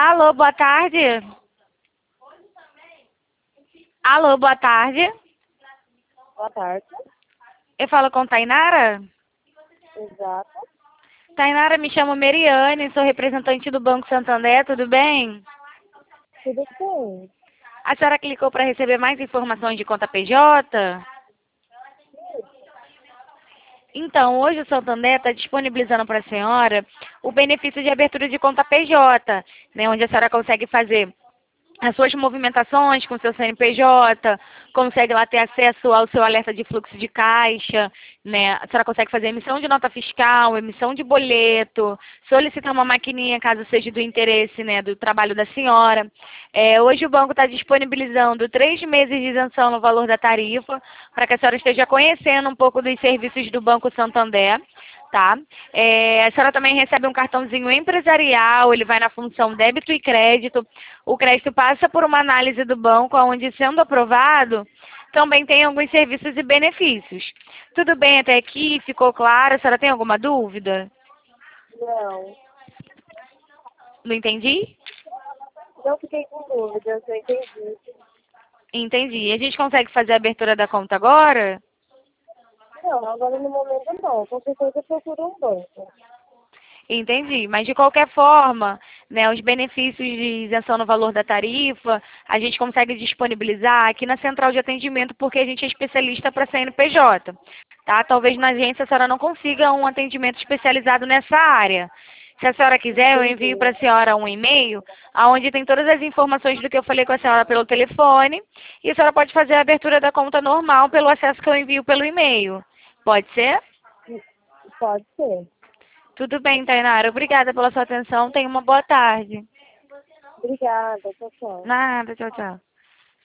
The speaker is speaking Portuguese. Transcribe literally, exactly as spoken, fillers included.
Alô, boa tarde. Alô, boa tarde. Boa tarde. Eu falo com Tainara? Exato. Tainara, me chamo Meriane, sou representante do Banco Santander, tudo bem? Tudo bem? A senhora clicou para receber mais informações de conta P J? Então, hoje o Santander está disponibilizando para a senhora o benefício de abertura de conta P J, né, onde a senhora consegue fazer as suas movimentações com o seu C N P J, consegue lá ter acesso ao seu alerta de fluxo de caixa, né? A senhora consegue fazer emissão de nota fiscal, emissão de boleto, solicitar uma maquininha caso seja do interesse, né, do trabalho da senhora. É, hoje o banco está disponibilizando três meses de isenção no valor da tarifa, para que a senhora esteja conhecendo um pouco dos serviços do Banco Santander. Tá? É, a senhora também recebe um cartãozinho empresarial, ele vai na função débito e crédito. O crédito passa por uma análise do banco, onde, sendo aprovado, também tem alguns serviços e benefícios. Tudo bem até aqui? Ficou claro? A senhora tem alguma dúvida? Não. Não entendi? Não fiquei com dúvidas, eu entendi. Entendi. A gente consegue fazer a abertura da conta agora? Não, agora no momento não. Com certeza eu procuro um banco. Entendi, mas de qualquer forma, né, os benefícios de isenção no valor da tarifa, a gente consegue disponibilizar aqui na central de atendimento porque a gente é especialista para C N P J, tá? Talvez na agência a senhora não consiga um atendimento especializado nessa área. Se a senhora quiser, eu envio para a Entendi. senhora um e-mail, onde tem todas as informações do que eu falei com a senhora pelo telefone, e a senhora pode fazer a abertura da conta normal pelo acesso que eu envio pelo e-mail. Pode ser? Pode ser. Tudo bem, Tainara. Obrigada pela sua atenção. Tenha uma boa tarde. Obrigada. Tchau, tchau. Nada, tchau, tchau.